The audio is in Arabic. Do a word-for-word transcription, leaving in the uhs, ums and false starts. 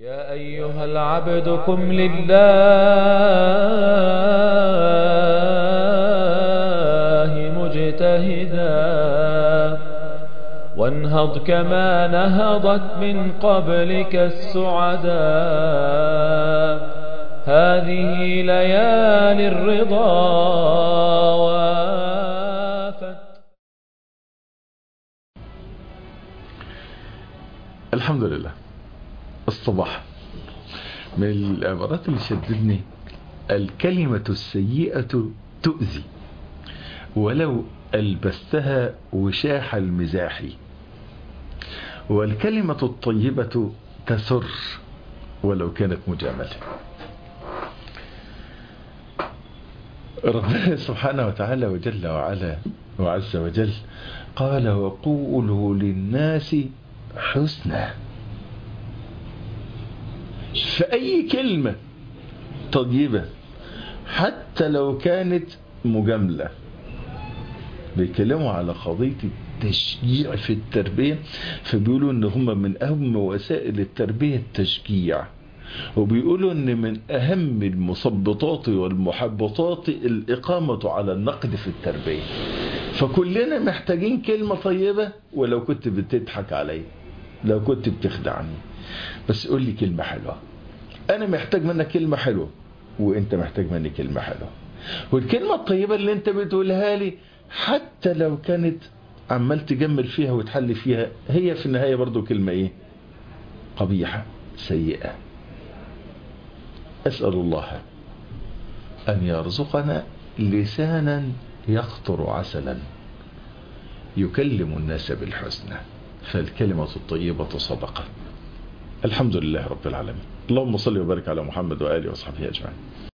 يا أيها العبد قم لله مجتهدا وانهض كما نهضت من قبلك السعدا. هذه ليالي الرضا وافت. الحمد لله. الصباح من العبارات اللي شددني: الكلمة السيئة تؤذي ولو ألبستها وشاح المزاح، والكلمة الطيبة تسر ولو كانت مجاملة. ربنا سبحانه وتعالى وجل وعلا وعز وجل قال: وقولوا للناس حسنا. فأي كلمة طيبة حتى لو كانت مجاملة. بيتكلموا على قضية التشجيع في التربية، فبيقولوا ان هم من اهم وسائل التربية التشجيع، وبيقولوا ان من اهم المثبطات والمحبطات الاقامة على النقد في التربية. فكلنا محتاجين كلمة طيبة، ولو كنت بتضحك علي، لو كنت بتخدعني، بس قول لي كلمة حلوة. انا محتاج منك كلمة حلوة، وانت محتاج مني كلمة حلوة. والكلمة الطيبة اللي انت بتقولها لي حتى لو كانت عمال تجمل فيها وتحلي فيها، هي في النهاية برضو كلمة ايه؟ قبيحة سيئة. اسأل الله ان يرزقنا لسانا يخطر عسلا يكلم الناس بالحسنى، فالكلمة الطيبة صدقة. الحمد لله رب العالمين. اللهم صل وبارك على محمد وآله وصحبه أجمعين.